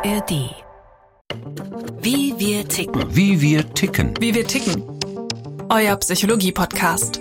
ARD. Wie wir ticken. Wie wir ticken. Wie wir ticken. Euer Psychologie-Podcast.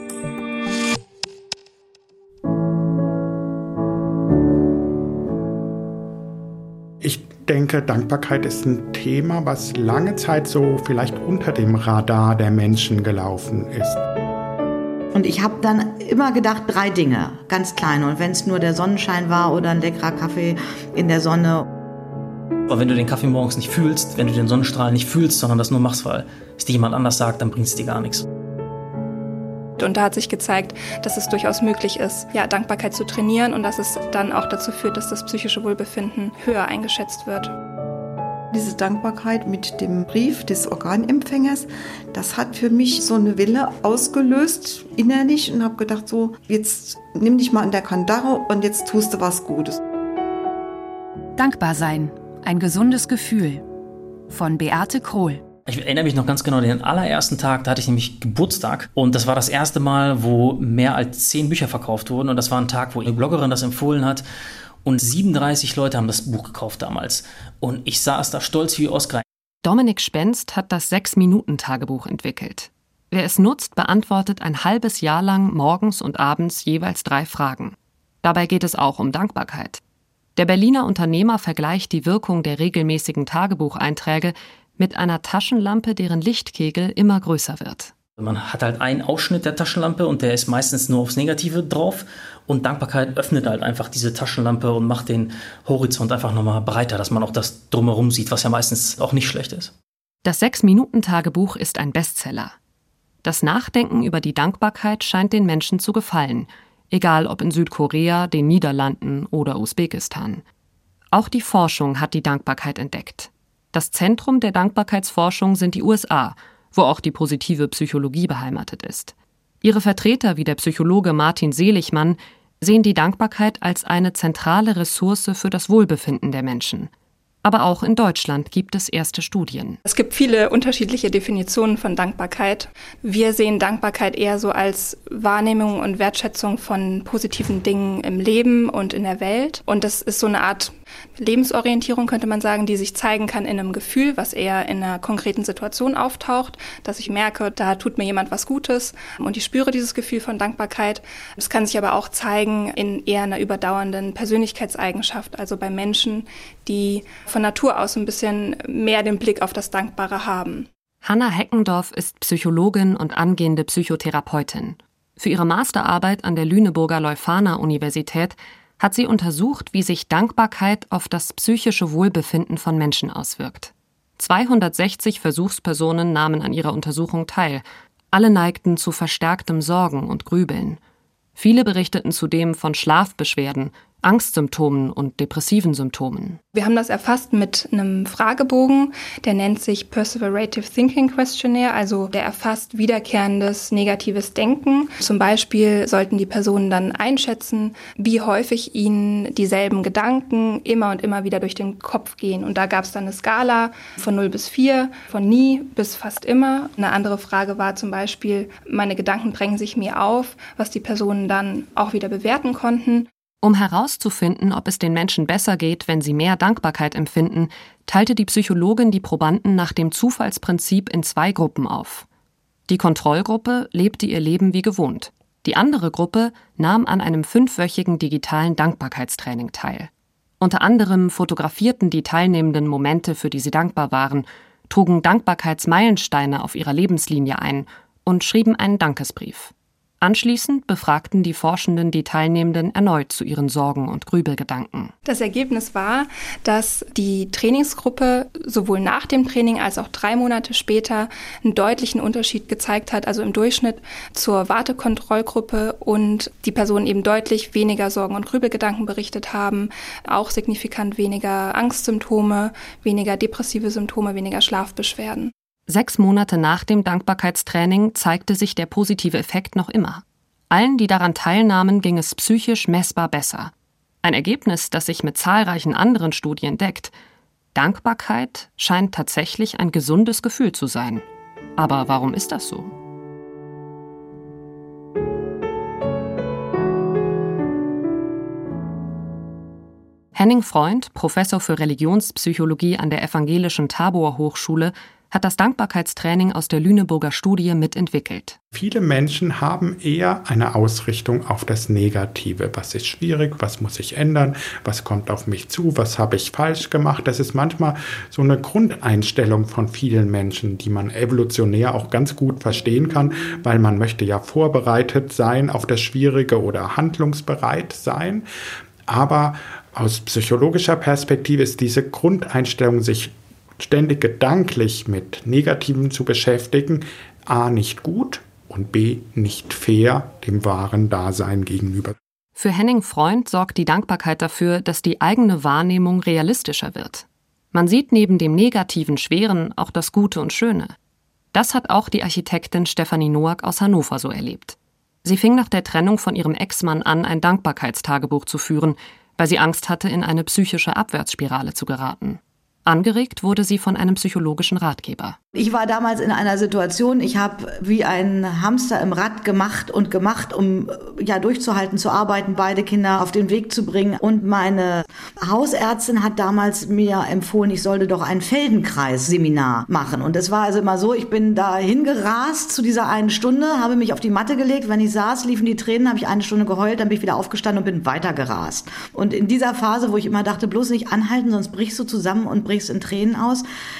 Ich denke, Dankbarkeit ist ein Thema, was lange Zeit so vielleicht unter dem Radar der Menschen gelaufen ist. Und ich habe dann immer gedacht, 3 Dinge, ganz kleine. Und wenn es nur der Sonnenschein war oder ein leckerer Kaffee in der Sonne. Aber wenn du den Kaffee morgens nicht fühlst, wenn du den Sonnenstrahl nicht fühlst, sondern das nur machst, weil es dir jemand anders sagt, dann bringt es dir gar nichts. Und da hat sich gezeigt, dass es durchaus möglich ist, Dankbarkeit zu trainieren und dass es dann auch dazu führt, dass das psychische Wohlbefinden höher eingeschätzt wird. Diese Dankbarkeit mit dem Brief des Organempfängers, das hat für mich so eine Welle ausgelöst innerlich und habe gedacht, so, jetzt nimm dich mal an der Kandare und jetzt tust du was Gutes. Dankbar sein. Ein gesundes Gefühl. Von Beate Krohl. Ich erinnere mich noch ganz genau, den allerersten Tag, da hatte ich nämlich Geburtstag und das war das erste Mal, wo mehr als 10 Bücher verkauft wurden und das war ein Tag, wo eine Bloggerin das empfohlen hat und 37 Leute haben das Buch gekauft damals und ich saß da stolz wie Oskar. Dominik Spenst hat das 6-Minuten-Tagebuch entwickelt. Wer es nutzt, beantwortet ein halbes Jahr lang morgens und abends jeweils 3 Fragen. Dabei geht es auch um Dankbarkeit. Der Berliner Unternehmer vergleicht die Wirkung der regelmäßigen Tagebucheinträge mit einer Taschenlampe, deren Lichtkegel immer größer wird. Man hat halt einen Ausschnitt der Taschenlampe und der ist meistens nur aufs Negative drauf und Dankbarkeit öffnet halt einfach diese Taschenlampe und macht den Horizont einfach nochmal breiter, dass man auch das Drumherum sieht, was ja meistens auch nicht schlecht ist. Das 6-Minuten-Tagebuch ist ein Bestseller. Das Nachdenken über die Dankbarkeit scheint den Menschen zu gefallen, egal ob in Südkorea, den Niederlanden oder Usbekistan. Auch die Forschung hat die Dankbarkeit entdeckt. Das Zentrum der Dankbarkeitsforschung sind die USA, wo auch die positive Psychologie beheimatet ist. Ihre Vertreter wie der Psychologe Martin Seligmann sehen die Dankbarkeit als eine zentrale Ressource für das Wohlbefinden der Menschen. Aber auch in Deutschland gibt es erste Studien. Es gibt viele unterschiedliche Definitionen von Dankbarkeit. Wir sehen Dankbarkeit eher so als Wahrnehmung und Wertschätzung von positiven Dingen im Leben und in der Welt. Und das ist so eine Art Lebensorientierung, könnte man sagen, die sich zeigen kann in einem Gefühl, was eher in einer konkreten Situation auftaucht, dass ich merke, da tut mir jemand was Gutes und ich spüre dieses Gefühl von Dankbarkeit. Es kann sich aber auch zeigen in eher einer überdauernden Persönlichkeitseigenschaft, also bei Menschen, die von Natur aus ein bisschen mehr den Blick auf das Dankbare haben. Hanna Heckendorf ist Psychologin und angehende Psychotherapeutin. Für ihre Masterarbeit an der Lüneburger Leuphana-Universität hat sie untersucht, wie sich Dankbarkeit auf das psychische Wohlbefinden von Menschen auswirkt. 260 Versuchspersonen nahmen an ihrer Untersuchung teil. Alle neigten zu verstärktem Sorgen und Grübeln. Viele berichteten zudem von Schlafbeschwerden, Angstsymptomen und depressiven Symptomen. Wir haben das erfasst mit einem Fragebogen, der nennt sich Perseverative Thinking Questionnaire, also der erfasst wiederkehrendes negatives Denken. Zum Beispiel sollten die Personen dann einschätzen, wie häufig ihnen dieselben Gedanken immer und immer wieder durch den Kopf gehen. Und da gab es dann eine Skala von 0 bis 4, von nie bis fast immer. Eine andere Frage war zum Beispiel, meine Gedanken drängen sich mir auf, was die Personen dann auch wieder bewerten konnten. Um herauszufinden, ob es den Menschen besser geht, wenn sie mehr Dankbarkeit empfinden, teilte die Psychologin die Probanden nach dem Zufallsprinzip in 2 Gruppen auf. Die Kontrollgruppe lebte ihr Leben wie gewohnt. Die andere Gruppe nahm an einem 5-wöchigen digitalen Dankbarkeitstraining teil. Unter anderem fotografierten die Teilnehmenden Momente, für die sie dankbar waren, trugen Dankbarkeitsmeilensteine auf ihrer Lebenslinie ein und schrieben einen Dankesbrief. Anschließend befragten die Forschenden die Teilnehmenden erneut zu ihren Sorgen und Grübelgedanken. Das Ergebnis war, dass die Trainingsgruppe sowohl nach dem Training als auch 3 Monate später einen deutlichen Unterschied gezeigt hat, also im Durchschnitt zur Wartekontrollgruppe und die Personen eben deutlich weniger Sorgen und Grübelgedanken berichtet haben, auch signifikant weniger Angstsymptome, weniger depressive Symptome, weniger Schlafbeschwerden. 6 Monate nach dem Dankbarkeitstraining zeigte sich der positive Effekt noch immer. Allen, die daran teilnahmen, ging es psychisch messbar besser. Ein Ergebnis, das sich mit zahlreichen anderen Studien deckt. Dankbarkeit scheint tatsächlich ein gesundes Gefühl zu sein. Aber warum ist das so? Henning Freund, Professor für Religionspsychologie an der Evangelischen Tabor-Hochschule, hat das Dankbarkeitstraining aus der Lüneburger Studie mitentwickelt. Viele Menschen haben eher eine Ausrichtung auf das Negative. Was ist schwierig? Was muss ich ändern? Was kommt auf mich zu? Was habe ich falsch gemacht? Das ist manchmal so eine Grundeinstellung von vielen Menschen, die man evolutionär auch ganz gut verstehen kann, weil man möchte ja vorbereitet sein auf das Schwierige oder handlungsbereit sein. Aber aus psychologischer Perspektive ist diese Grundeinstellung, sich ständig gedanklich mit Negativen zu beschäftigen, a. nicht gut und b. nicht fair dem wahren Dasein gegenüber. Für Henning Freund sorgt die Dankbarkeit dafür, dass die eigene Wahrnehmung realistischer wird. Man sieht neben dem negativen Schweren auch das Gute und Schöne. Das hat auch die Architektin Stefanie Noack aus Hannover so erlebt. Sie fing nach der Trennung von ihrem Ex-Mann an, ein Dankbarkeitstagebuch zu führen, weil sie Angst hatte, in eine psychische Abwärtsspirale zu geraten. Angeregt wurde sie von einem psychologischen Ratgeber. Ich war damals in einer Situation, ich habe wie ein Hamster im Rad gemacht, um durchzuhalten, zu arbeiten, beide Kinder auf den Weg zu bringen. Und meine Hausärztin hat damals mir empfohlen, ich sollte doch ein Feldenkreis-Seminar machen. Und es war also immer so, ich bin da hingerast zu dieser einen Stunde, habe mich auf die Matte gelegt. Wenn ich saß, liefen die Tränen, habe ich eine Stunde geheult, dann bin ich wieder aufgestanden und bin weitergerast. Und in dieser Phase, wo ich immer dachte, bloß nicht anhalten, sonst brichst du zusammen und brichst in Tränen aus,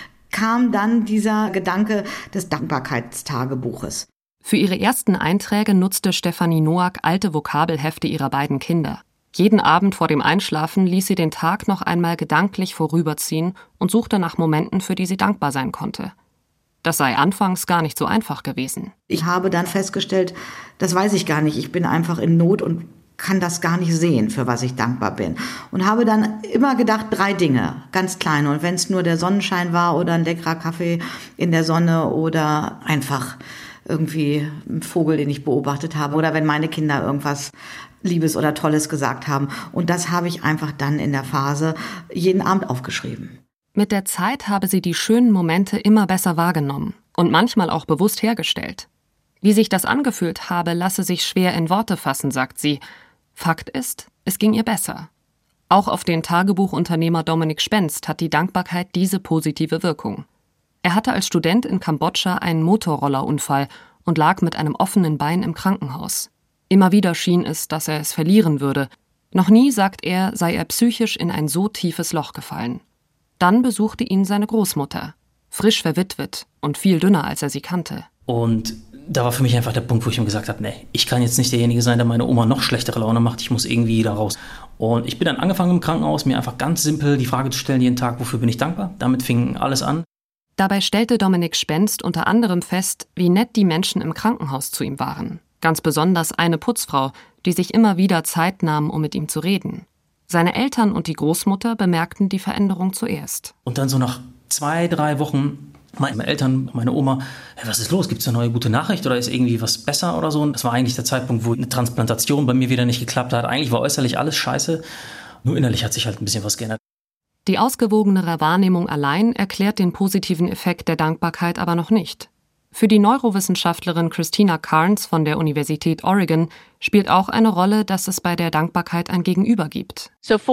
kam dann dieser Gedanke des Dankbarkeitstagebuches. Für ihre ersten Einträge nutzte Stefanie Noack alte Vokabelhefte ihrer beiden Kinder. Jeden Abend vor dem Einschlafen ließ sie den Tag noch einmal gedanklich vorüberziehen und suchte nach Momenten, für die sie dankbar sein konnte. Das sei anfangs gar nicht so einfach gewesen. Ich habe dann festgestellt, das weiß ich gar nicht, ich bin einfach in Not und kann das gar nicht sehen, für was ich dankbar bin. Und habe dann immer gedacht, 3 Dinge, ganz kleine. Und wenn es nur der Sonnenschein war oder ein leckerer Kaffee in der Sonne oder einfach irgendwie ein Vogel, den ich beobachtet habe oder wenn meine Kinder irgendwas Liebes oder Tolles gesagt haben. Und das habe ich einfach dann in der Phase jeden Abend aufgeschrieben. Mit der Zeit habe sie die schönen Momente immer besser wahrgenommen und manchmal auch bewusst hergestellt. Wie sich das angefühlt habe, lasse sich schwer in Worte fassen, sagt sie. Fakt ist, es ging ihr besser. Auch auf den Tagebuchunternehmer Dominik Spenst hat die Dankbarkeit diese positive Wirkung. Er hatte als Student in Kambodscha einen Motorrollerunfall und lag mit einem offenen Bein im Krankenhaus. Immer wieder schien es, dass er es verlieren würde. Noch nie, sagt er, sei er psychisch in ein so tiefes Loch gefallen. Dann besuchte ihn seine Großmutter, frisch verwitwet und viel dünner, als er sie kannte. Und da war für mich einfach der Punkt, wo ich mir gesagt habe, nee, ich kann jetzt nicht derjenige sein, der meine Oma noch schlechtere Laune macht, ich muss irgendwie da raus. Und ich bin dann angefangen im Krankenhaus, mir einfach ganz simpel die Frage zu stellen jeden Tag, wofür bin ich dankbar? Damit fing alles an. Dabei stellte Dominik Spenst unter anderem fest, wie nett die Menschen im Krankenhaus zu ihm waren. Ganz besonders eine Putzfrau, die sich immer wieder Zeit nahm, um mit ihm zu reden. Seine Eltern und die Großmutter bemerkten die Veränderung zuerst. Und dann so nach 2-3 Wochen meine Eltern, meine Oma, hey, was ist los? Gibt es eine neue gute Nachricht oder ist irgendwie was besser oder so? Und das war eigentlich der Zeitpunkt, wo eine Transplantation bei mir wieder nicht geklappt hat. Eigentlich war äußerlich alles scheiße, nur innerlich hat sich halt ein bisschen was geändert. Die ausgewogenere Wahrnehmung allein erklärt den positiven Effekt der Dankbarkeit aber noch nicht. Für die Neurowissenschaftlerin Christina Carnes von der Universität Oregon spielt auch eine Rolle, dass es bei der Dankbarkeit ein Gegenüber gibt.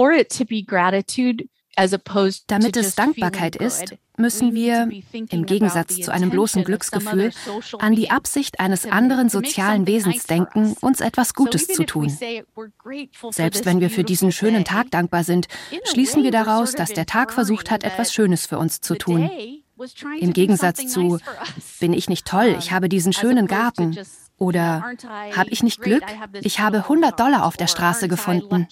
Damit es Dankbarkeit ist, müssen wir, im Gegensatz zu einem bloßen Glücksgefühl, an die Absicht eines anderen sozialen Wesens denken, uns etwas Gutes zu tun. Selbst wenn wir für diesen schönen Tag dankbar sind, schließen wir daraus, dass der Tag versucht hat, etwas Schönes für uns zu tun. Im Gegensatz zu, bin ich nicht toll, ich habe diesen schönen Garten. Oder, habe ich nicht Glück, ich habe $100 auf der Straße gefunden.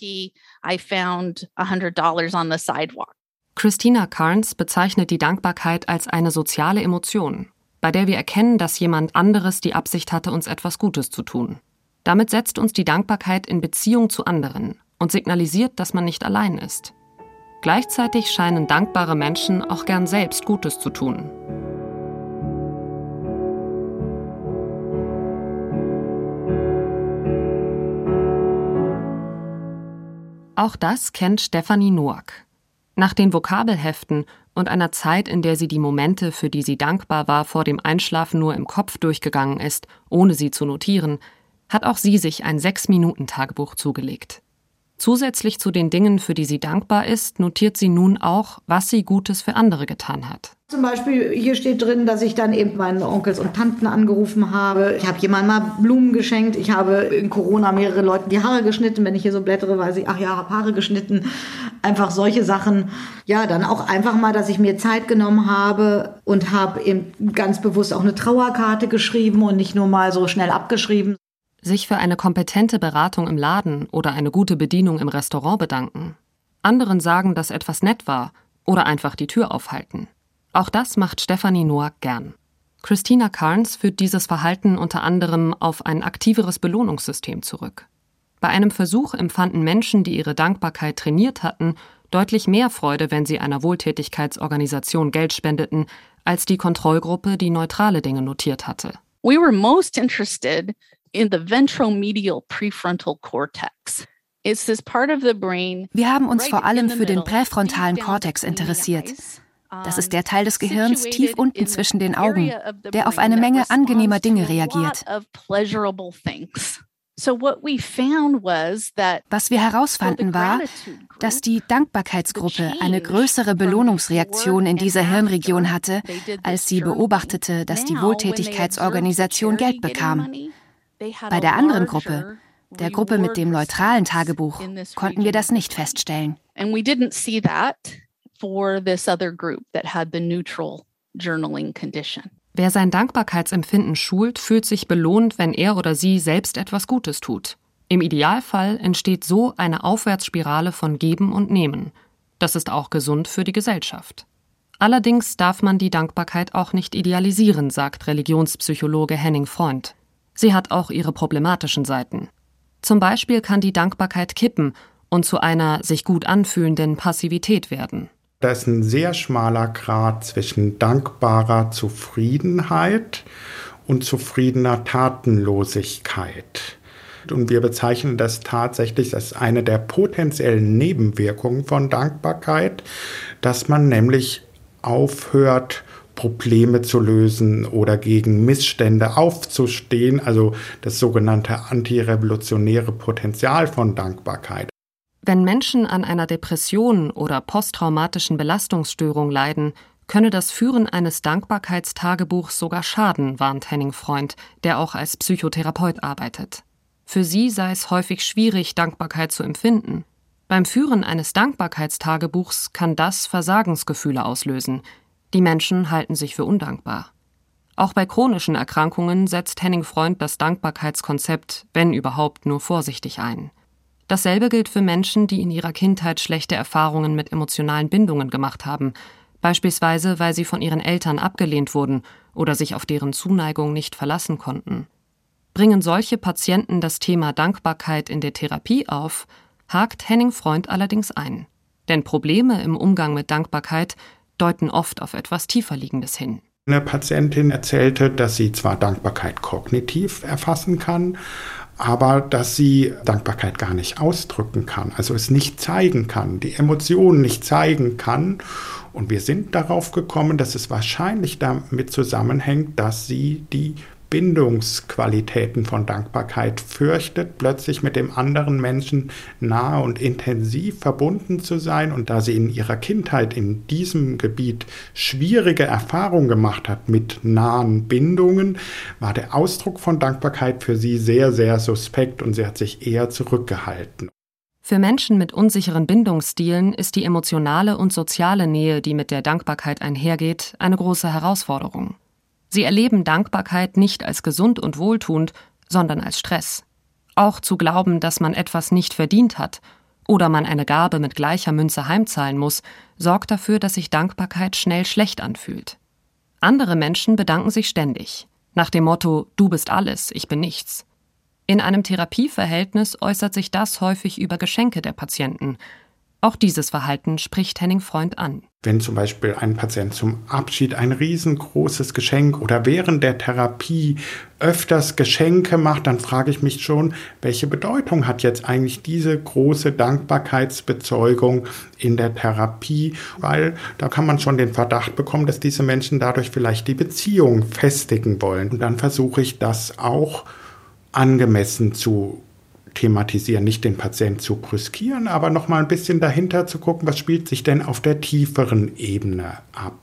Christina Carnes bezeichnet die Dankbarkeit als eine soziale Emotion, bei der wir erkennen, dass jemand anderes die Absicht hatte, uns etwas Gutes zu tun. Damit setzt uns die Dankbarkeit in Beziehung zu anderen und signalisiert, dass man nicht allein ist. Gleichzeitig scheinen dankbare Menschen auch gern selbst Gutes zu tun. Auch das kennt Stefanie Noack. Nach den Vokabelheften und einer Zeit, in der sie die Momente, für die sie dankbar war, vor dem Einschlafen nur im Kopf durchgegangen ist, ohne sie zu notieren, hat auch sie sich ein 6-Minuten-Tagebuch zugelegt. Zusätzlich zu den Dingen, für die sie dankbar ist, notiert sie nun auch, was sie Gutes für andere getan hat. Zum Beispiel hier steht drin, dass ich dann eben meinen Onkels und Tanten angerufen habe. Ich habe jemandem mal Blumen geschenkt. Ich habe in Corona mehrere Leuten die Haare geschnitten. Wenn ich hier so blättere, weiß ich, ach ja, habe Haare geschnitten. Einfach solche Sachen. Ja, dann auch einfach mal, dass ich mir Zeit genommen habe und habe eben ganz bewusst auch eine Trauerkarte geschrieben und nicht nur mal so schnell abgeschrieben. Sich für eine kompetente Beratung im Laden oder eine gute Bedienung im Restaurant bedanken. Anderen sagen, dass etwas nett war oder einfach die Tür aufhalten. Auch das macht Stefanie Noack gern. Christina Carnes führt dieses Verhalten unter anderem auf ein aktiveres Belohnungssystem zurück. Bei einem Versuch empfanden Menschen, die ihre Dankbarkeit trainiert hatten, deutlich mehr Freude, wenn sie einer Wohltätigkeitsorganisation Geld spendeten, als die Kontrollgruppe, die neutrale Dinge notiert hatte. We were most interested in the ventromedial prefrontal cortex. It's this part of the brain. Wir haben uns vor allem für den präfrontalen Kortex interessiert. Das ist der Teil des Gehirns tief unten zwischen den Augen, der auf eine Menge angenehmer Dinge reagiert. Was wir herausfanden war, dass die Dankbarkeitsgruppe eine größere Belohnungsreaktion in dieser Hirnregion hatte, als sie beobachtete, dass die Wohltätigkeitsorganisation Geld bekam. Bei der anderen Gruppe, der Gruppe mit dem neutralen Tagebuch, konnten wir das nicht feststellen. Wer sein Dankbarkeitsempfinden schult, fühlt sich belohnt, wenn er oder sie selbst etwas Gutes tut. Im Idealfall entsteht so eine Aufwärtsspirale von Geben und Nehmen. Das ist auch gesund für die Gesellschaft. Allerdings darf man die Dankbarkeit auch nicht idealisieren, sagt Religionspsychologe Henning Freund. Sie hat auch ihre problematischen Seiten. Zum Beispiel kann die Dankbarkeit kippen und zu einer sich gut anfühlenden Passivität werden. Da ist ein sehr schmaler Grat zwischen dankbarer Zufriedenheit und zufriedener Tatenlosigkeit. Und wir bezeichnen das tatsächlich als eine der potenziellen Nebenwirkungen von Dankbarkeit, dass man nämlich aufhört, Probleme zu lösen oder gegen Missstände aufzustehen, also das sogenannte antirevolutionäre Potenzial von Dankbarkeit. Wenn Menschen an einer Depression oder posttraumatischen Belastungsstörung leiden, könne das Führen eines Dankbarkeitstagebuchs sogar schaden, warnt Henning Freund, der auch als Psychotherapeut arbeitet. Für sie sei es häufig schwierig, Dankbarkeit zu empfinden. Beim Führen eines Dankbarkeitstagebuchs kann das Versagensgefühle auslösen. Die Menschen halten sich für undankbar. Auch bei chronischen Erkrankungen setzt Henning Freund das Dankbarkeitskonzept, wenn überhaupt, nur vorsichtig ein. Dasselbe gilt für Menschen, die in ihrer Kindheit schlechte Erfahrungen mit emotionalen Bindungen gemacht haben, beispielsweise weil sie von ihren Eltern abgelehnt wurden oder sich auf deren Zuneigung nicht verlassen konnten. Bringen solche Patienten das Thema Dankbarkeit in der Therapie auf, hakt Henning Freund allerdings ein. Denn Probleme im Umgang mit Dankbarkeit deuten oft auf etwas Tieferliegendes hin. Eine Patientin erzählte, dass sie zwar Dankbarkeit kognitiv erfassen kann, aber dass sie Dankbarkeit gar nicht ausdrücken kann, also es nicht zeigen kann, die Emotionen nicht zeigen kann. Und wir sind darauf gekommen, dass es wahrscheinlich damit zusammenhängt, dass sie die Bindungsqualitäten von Dankbarkeit fürchtet, plötzlich mit dem anderen Menschen nahe und intensiv verbunden zu sein. Und da sie in ihrer Kindheit in diesem Gebiet schwierige Erfahrungen gemacht hat mit nahen Bindungen, war der Ausdruck von Dankbarkeit für sie sehr, sehr suspekt und sie hat sich eher zurückgehalten. Für Menschen mit unsicheren Bindungsstilen ist die emotionale und soziale Nähe, die mit der Dankbarkeit einhergeht, eine große Herausforderung. Sie erleben Dankbarkeit nicht als gesund und wohltuend, sondern als Stress. Auch zu glauben, dass man etwas nicht verdient hat oder man eine Gabe mit gleicher Münze heimzahlen muss, sorgt dafür, dass sich Dankbarkeit schnell schlecht anfühlt. Andere Menschen bedanken sich ständig, nach dem Motto »Du bist alles, ich bin nichts«. In einem Therapieverhältnis äußert sich das häufig über Geschenke der Patienten. Auch dieses Verhalten spricht Henning Freund an. Wenn zum Beispiel ein Patient zum Abschied ein riesengroßes Geschenk oder während der Therapie öfters Geschenke macht, dann frage ich mich schon, welche Bedeutung hat jetzt eigentlich diese große Dankbarkeitsbezeugung in der Therapie? Weil da kann man schon den Verdacht bekommen, dass diese Menschen dadurch vielleicht die Beziehung festigen wollen. Und dann versuche ich das auch angemessen zu thematisieren, nicht den Patienten zu brüskieren, aber nochmal ein bisschen dahinter zu gucken, was spielt sich denn auf der tieferen Ebene ab.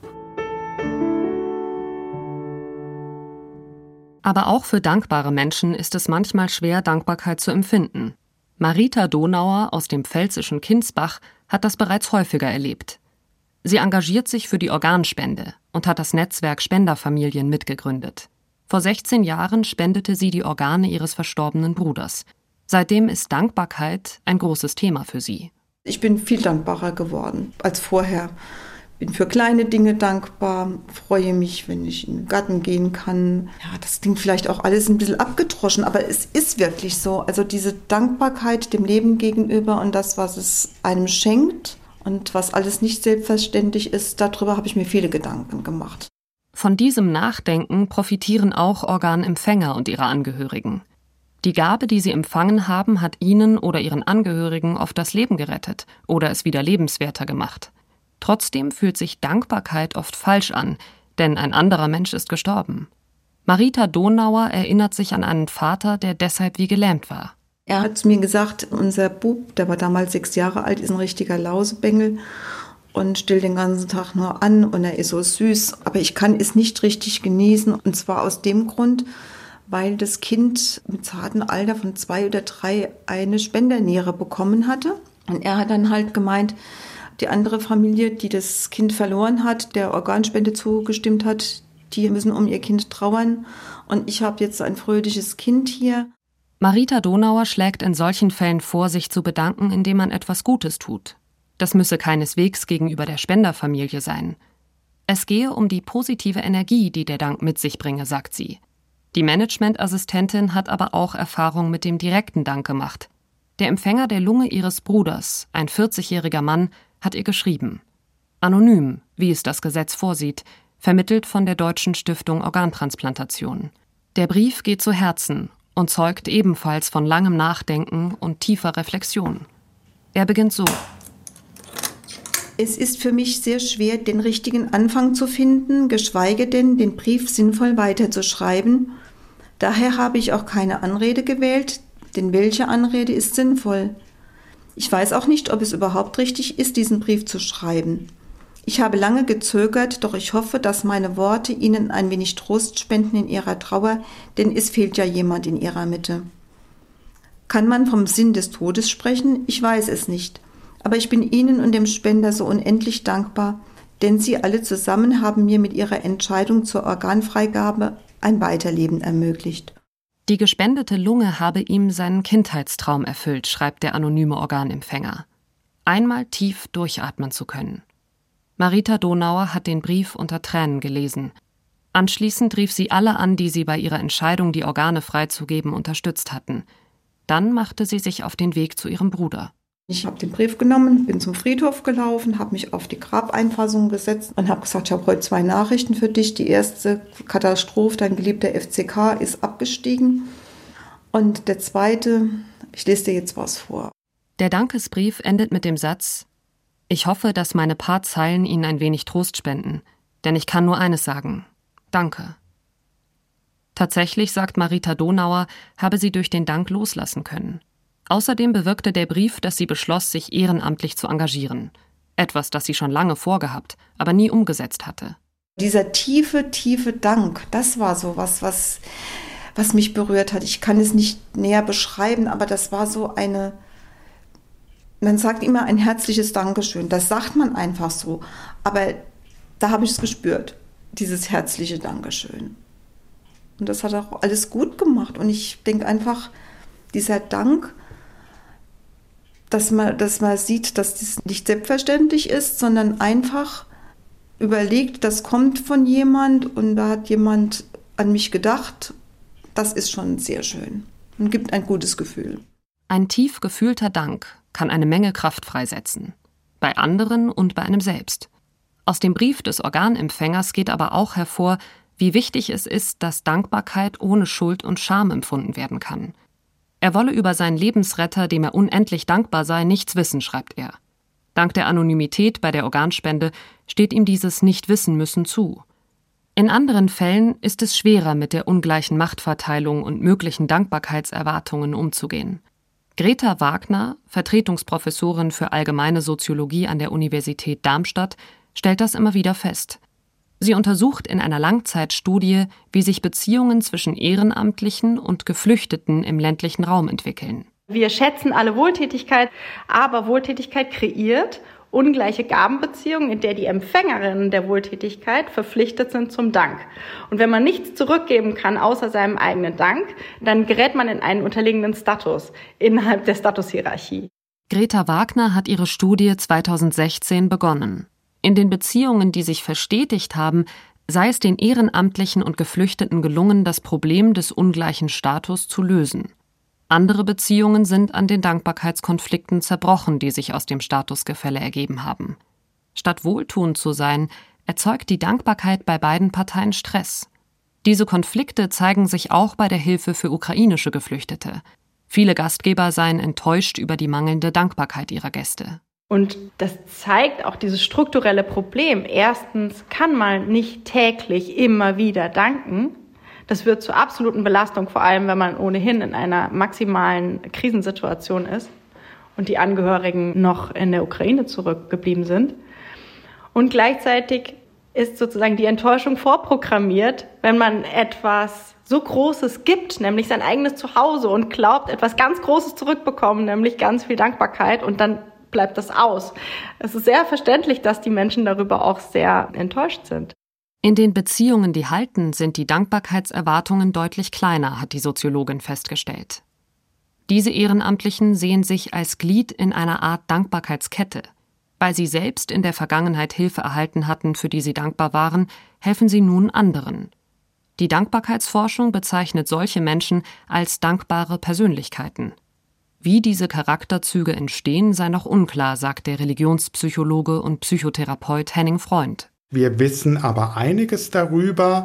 Aber auch für dankbare Menschen ist es manchmal schwer, Dankbarkeit zu empfinden. Marita Donauer aus dem pfälzischen Kinsbach hat das bereits häufiger erlebt. Sie engagiert sich für die Organspende und hat das Netzwerk Spenderfamilien mitgegründet. Vor 16 Jahren spendete sie die Organe ihres verstorbenen Bruders. Seitdem ist Dankbarkeit ein großes Thema für sie. Ich bin viel dankbarer geworden als vorher. Bin für kleine Dinge dankbar, freue mich, wenn ich in den Garten gehen kann. Ja, das klingt vielleicht auch alles ein bisschen abgedroschen, aber es ist wirklich so. Also diese Dankbarkeit dem Leben gegenüber und das, was es einem schenkt und was alles nicht selbstverständlich ist, darüber habe ich mir viele Gedanken gemacht. Von diesem Nachdenken profitieren auch Organempfänger und ihre Angehörigen. Die Gabe, die sie empfangen haben, hat ihnen oder ihren Angehörigen oft das Leben gerettet oder es wieder lebenswerter gemacht. Trotzdem fühlt sich Dankbarkeit oft falsch an, denn ein anderer Mensch ist gestorben. Marita Donauer erinnert sich an einen Vater, der deshalb wie gelähmt war. Er hat zu mir gesagt, unser Bub, der war damals 6 Jahre alt, ist ein richtiger Lausebengel und stellt den ganzen Tag nur an und er ist so süß. Aber ich kann es nicht richtig genießen und zwar aus dem Grund, weil das Kind im zarten Alter von 2 oder 3 eine Spenderniere bekommen hatte. Und er hat dann halt gemeint, die andere Familie, die das Kind verloren hat, der Organspende zugestimmt hat, die müssen um ihr Kind trauern. Und ich habe jetzt ein fröhliches Kind hier. Marita Donauer schlägt in solchen Fällen vor, sich zu bedanken, indem man etwas Gutes tut. Das müsse keineswegs gegenüber der Spenderfamilie sein. Es gehe um die positive Energie, die der Dank mit sich bringe, sagt sie. Die Managementassistentin hat aber auch Erfahrung mit dem direkten Dank gemacht. Der Empfänger der Lunge ihres Bruders, ein 40-jähriger Mann, hat ihr geschrieben. Anonym, wie es das Gesetz vorsieht, vermittelt von der Deutschen Stiftung Organtransplantation. Der Brief geht zu Herzen und zeugt ebenfalls von langem Nachdenken und tiefer Reflexion. Er beginnt so. Es ist für mich sehr schwer, den richtigen Anfang zu finden, geschweige denn, den Brief sinnvoll weiterzuschreiben. Daher habe ich auch keine Anrede gewählt, denn welche Anrede ist sinnvoll? Ich weiß auch nicht, ob es überhaupt richtig ist, diesen Brief zu schreiben. Ich habe lange gezögert, doch ich hoffe, dass meine Worte Ihnen ein wenig Trost spenden in Ihrer Trauer, denn es fehlt ja jemand in Ihrer Mitte. Kann man vom Sinn des Todes sprechen? Ich weiß es nicht. Aber ich bin Ihnen und dem Spender so unendlich dankbar, denn Sie alle zusammen haben mir mit Ihrer Entscheidung zur Organfreigabe ein Weiterleben ermöglicht. Die gespendete Lunge habe ihm seinen Kindheitstraum erfüllt, schreibt der anonyme Organempfänger. Einmal tief durchatmen zu können. Marita Donauer hat den Brief unter Tränen gelesen. Anschließend rief sie alle an, die sie bei ihrer Entscheidung, die Organe freizugeben, unterstützt hatten. Dann machte sie sich auf den Weg zu ihrem Bruder. Ich habe den Brief genommen, bin zum Friedhof gelaufen, habe mich auf die Grabeinfassung gesetzt und habe gesagt, ich habe heute 2 Nachrichten für dich. Die erste, Katastrophe, dein geliebter FCK ist abgestiegen. Und der zweite, ich lese dir jetzt was vor. Der Dankesbrief endet mit dem Satz: Ich hoffe, dass meine paar Zeilen Ihnen ein wenig Trost spenden, denn ich kann nur eines sagen: Danke. Tatsächlich, sagt Marita Donauer, habe sie durch den Dank loslassen können. Außerdem bewirkte der Brief, dass sie beschloss, sich ehrenamtlich zu engagieren. Etwas, das sie schon lange vorgehabt, aber nie umgesetzt hatte. Dieser tiefe, tiefe Dank, das war so was mich berührt hat. Ich kann es nicht näher beschreiben, aber das war so eine, man sagt immer ein herzliches Dankeschön. Das sagt man einfach so. Aber da habe ich es gespürt, dieses herzliche Dankeschön. Und das hat auch alles gut gemacht. Und ich denke einfach, dieser Dank, dass man sieht, dass das nicht selbstverständlich ist, sondern einfach überlegt, das kommt von jemand und da hat jemand an mich gedacht. Das ist schon sehr schön und gibt ein gutes Gefühl. Ein tief gefühlter Dank kann eine Menge Kraft freisetzen. Bei anderen und bei einem selbst. Aus dem Brief des Organempfängers geht aber auch hervor, wie wichtig es ist, dass Dankbarkeit ohne Schuld und Scham empfunden werden kann. Er wolle über seinen Lebensretter, dem er unendlich dankbar sei, nichts wissen, schreibt er. Dank der Anonymität bei der Organspende steht ihm dieses Nicht-Wissen-Müssen zu. In anderen Fällen ist es schwerer, mit der ungleichen Machtverteilung und möglichen Dankbarkeitserwartungen umzugehen. Greta Wagner, Vertretungsprofessorin für allgemeine Soziologie an der Universität Darmstadt, stellt das immer wieder fest. Sie untersucht in einer Langzeitstudie, wie sich Beziehungen zwischen Ehrenamtlichen und Geflüchteten im ländlichen Raum entwickeln. Wir schätzen alle Wohltätigkeit, aber Wohltätigkeit kreiert ungleiche Gabenbeziehungen, in der die Empfängerinnen der Wohltätigkeit verpflichtet sind zum Dank. Und wenn man nichts zurückgeben kann außer seinem eigenen Dank, dann gerät man in einen unterlegenen Status innerhalb der Statushierarchie. Greta Wagner hat ihre Studie 2016 begonnen. In den Beziehungen, die sich verstetigt haben, sei es den Ehrenamtlichen und Geflüchteten gelungen, das Problem des ungleichen Status zu lösen. Andere Beziehungen sind an den Dankbarkeitskonflikten zerbrochen, die sich aus dem Statusgefälle ergeben haben. Statt wohltuend zu sein, erzeugt die Dankbarkeit bei beiden Parteien Stress. Diese Konflikte zeigen sich auch bei der Hilfe für ukrainische Geflüchtete. Viele Gastgeber seien enttäuscht über die mangelnde Dankbarkeit ihrer Gäste. Und das zeigt auch dieses strukturelle Problem. Erstens kann man nicht täglich immer wieder danken. Das wird zur absoluten Belastung, vor allem wenn man ohnehin in einer maximalen Krisensituation ist und die Angehörigen noch in der Ukraine zurückgeblieben sind. Und gleichzeitig ist sozusagen die Enttäuschung vorprogrammiert, wenn man etwas so Großes gibt, nämlich sein eigenes Zuhause, und glaubt, etwas ganz Großes zurückbekommen, nämlich ganz viel Dankbarkeit, und dann bleibt das aus. Es ist sehr verständlich, dass die Menschen darüber auch sehr enttäuscht sind. In den Beziehungen, die halten, sind die Dankbarkeitserwartungen deutlich kleiner, hat die Soziologin festgestellt. Diese Ehrenamtlichen sehen sich als Glied in einer Art Dankbarkeitskette. Weil sie selbst in der Vergangenheit Hilfe erhalten hatten, für die sie dankbar waren, helfen sie nun anderen. Die Dankbarkeitsforschung bezeichnet solche Menschen als dankbare Persönlichkeiten. Wie diese Charakterzüge entstehen, sei noch unklar, sagt der Religionspsychologe und Psychotherapeut Henning Freund. Wir wissen aber einiges darüber,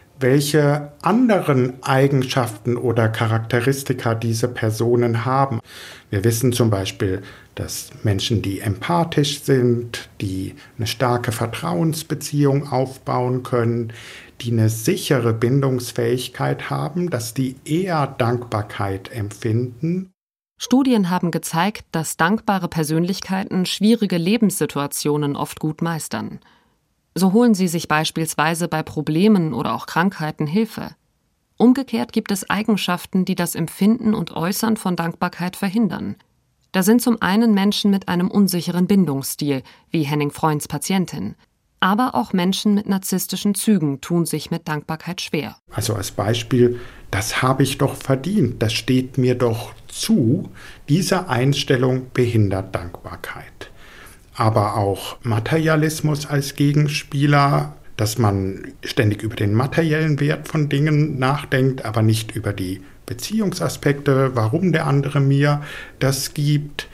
welche anderen Eigenschaften oder Charakteristika diese Personen haben. Wir wissen zum Beispiel, dass Menschen, die empathisch sind, die eine starke Vertrauensbeziehung aufbauen können, die eine sichere Bindungsfähigkeit haben, dass die eher Dankbarkeit empfinden. Studien haben gezeigt, dass dankbare Persönlichkeiten schwierige Lebenssituationen oft gut meistern. So holen sie sich beispielsweise bei Problemen oder auch Krankheiten Hilfe. Umgekehrt gibt es Eigenschaften, die das Empfinden und Äußern von Dankbarkeit verhindern. Da sind zum einen Menschen mit einem unsicheren Bindungsstil, wie Henning Freunds Patientin. Aber auch Menschen mit narzisstischen Zügen tun sich mit Dankbarkeit schwer. Also als Beispiel, das habe ich doch verdient, das steht mir doch zu. Diese Einstellung behindert Dankbarkeit. Aber auch Materialismus als Gegenspieler, dass man ständig über den materiellen Wert von Dingen nachdenkt, aber nicht über die Beziehungsaspekte, warum der andere mir das gibt.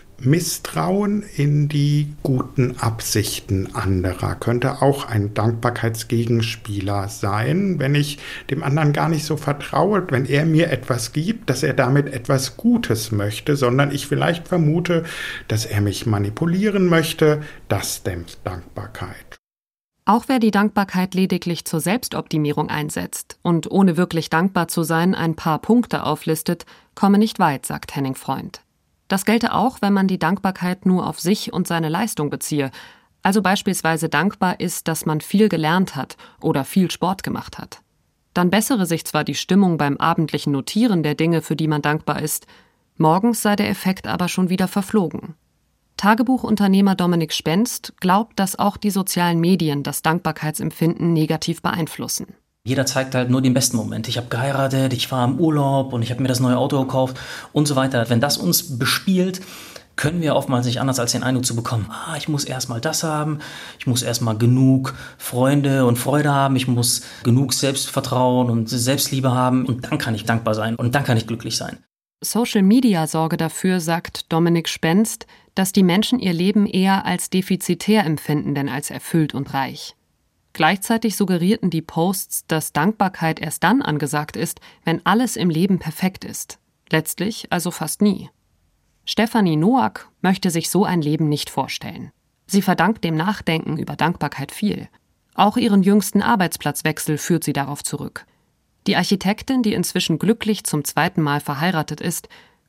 Misstrauen in die guten Absichten anderer könnte auch ein Dankbarkeitsgegenspieler sein, wenn ich dem anderen gar nicht so vertraue, wenn er mir etwas gibt, dass er damit etwas Gutes möchte, sondern ich vielleicht vermute, dass er mich manipulieren möchte. Das dämpft Dankbarkeit. Auch wer die Dankbarkeit lediglich zur Selbstoptimierung einsetzt und ohne wirklich dankbar zu sein ein paar Punkte auflistet, komme nicht weit, sagt Henning Freund. Das gelte auch, wenn man die Dankbarkeit nur auf sich und seine Leistung beziehe, also beispielsweise dankbar ist, dass man viel gelernt hat oder viel Sport gemacht hat. Dann bessere sich zwar die Stimmung beim abendlichen Notieren der Dinge, für die man dankbar ist, morgens sei der Effekt aber schon wieder verflogen. Tagebuchunternehmer Dominik Spenst glaubt, dass auch die sozialen Medien das Dankbarkeitsempfinden negativ beeinflussen. Jeder zeigt halt nur den besten Moment. Ich habe geheiratet, ich war im Urlaub und ich habe mir das neue Auto gekauft und so weiter. Wenn das uns bespielt, können wir oftmals nicht anders als den Eindruck zu bekommen, ich muss erstmal das haben, ich muss erstmal genug Freunde und Freude haben, ich muss genug Selbstvertrauen und Selbstliebe haben und dann kann ich dankbar sein und dann kann ich glücklich sein. Social Media sorge dafür, sagt Dominik Spenst, dass die Menschen ihr Leben eher als defizitär empfinden, denn als erfüllt und reich. Gleichzeitig suggerierten die Posts, dass Dankbarkeit erst dann angesagt ist, wenn alles im Leben perfekt ist. Letztlich also fast nie. Stefanie Noack möchte sich so ein Leben nicht vorstellen. Sie verdankt dem Nachdenken über Dankbarkeit viel. Auch ihren jüngsten Arbeitsplatzwechsel führt sie darauf zurück. Die Architektin, die inzwischen glücklich zum 2. Mal verheiratet ist,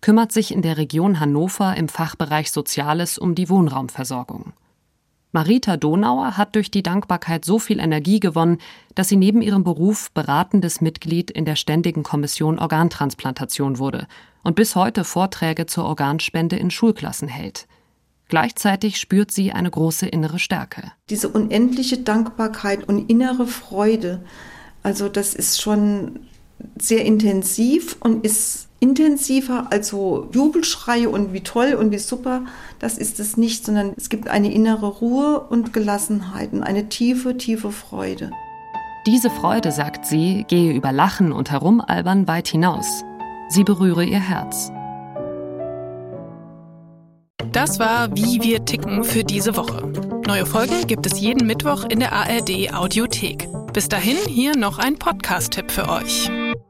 kümmert sich in der Region Hannover im Fachbereich Soziales um die Wohnraumversorgung. Marita Donauer hat durch die Dankbarkeit so viel Energie gewonnen, dass sie neben ihrem Beruf beratendes Mitglied in der Ständigen Kommission Organtransplantation wurde und bis heute Vorträge zur Organspende in Schulklassen hält. Gleichzeitig spürt sie eine große innere Stärke. Diese unendliche Dankbarkeit und innere Freude, also das ist schon sehr intensiv und ist intensiver als so Jubelschreie und wie toll und wie super, das ist es nicht, sondern es gibt eine innere Ruhe und Gelassenheit und eine tiefe, tiefe Freude. Diese Freude, sagt sie, gehe über Lachen und Herumalbern weit hinaus. Sie berühre ihr Herz. Das war Wie wir ticken für diese Woche. Neue Folgen gibt es jeden Mittwoch in der ARD Audiothek. Bis dahin hier noch ein Podcast-Tipp für euch.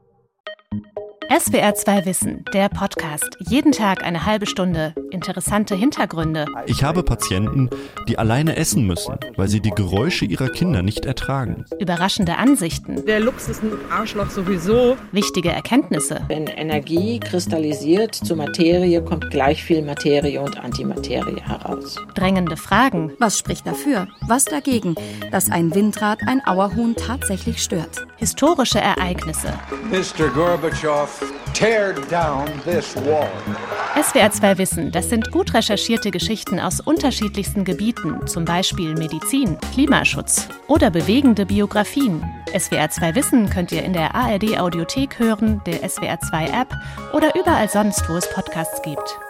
SWR 2 Wissen, der Podcast. Jeden Tag eine halbe Stunde. Interessante Hintergründe. Ich habe Patienten, die alleine essen müssen, weil sie die Geräusche ihrer Kinder nicht ertragen. Überraschende Ansichten. Der Luchs ist ein Arschloch sowieso. Wichtige Erkenntnisse. Wenn Energie kristallisiert zur Materie, kommt gleich viel Materie und Antimaterie heraus. Drängende Fragen. Was spricht dafür? Was dagegen, dass ein Windrad ein Auerhuhn tatsächlich stört? Historische Ereignisse. Mr. Gorbatschow, tear down this wall. SWR 2 Wissen, das sind gut recherchierte Geschichten aus unterschiedlichsten Gebieten, zum Beispiel Medizin, Klimaschutz oder bewegende Biografien. SWR 2 Wissen könnt ihr in der ARD Audiothek hören, der SWR 2 App oder überall sonst, wo es Podcasts gibt.